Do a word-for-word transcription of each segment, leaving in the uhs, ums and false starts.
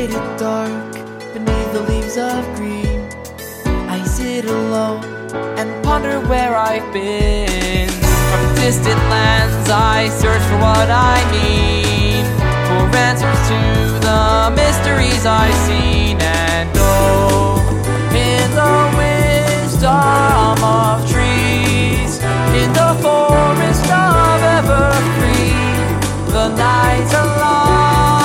faded dark beneath the leaves of green. I sit alone and ponder where I've been. From distant lands I search for what I need, for answers to the mysteries I've seen. And oh, in the wisdom of trees, in the forest of evergreen, the night's alive.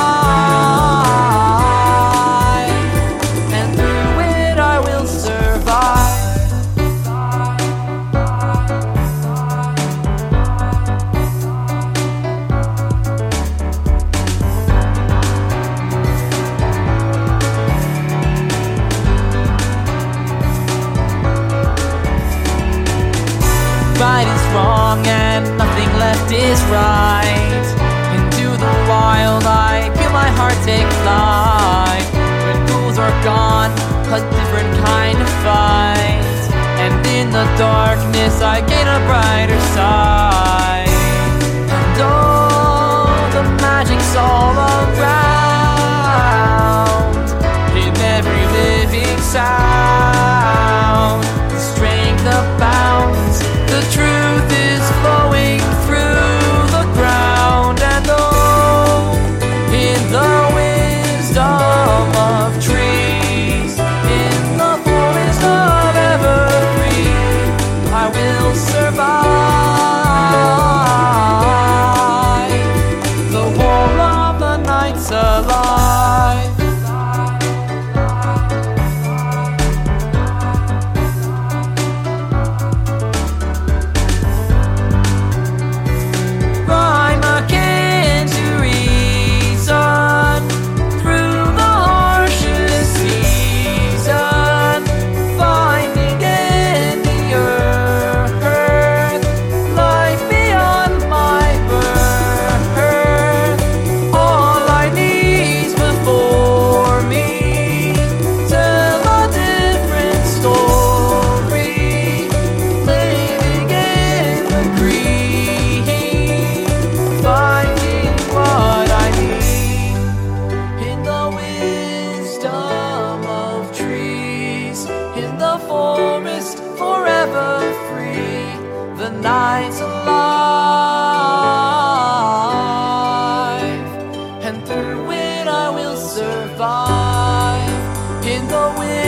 Right is wrong and nothing left is right. Into the wild I feel my heart take flight. When fools are gone, a different kind of fight. And in the darkness I gain a brighter side. And oh, the magic's all around, in every living sound. The strength abounds, the truth is flowing through the ground. And oh, in the wisdom of trees, in the forest of evergreen, I will survive. The whole of the night's alive. In the forest, forever free, the night's alive, and through it I will survive. In the wind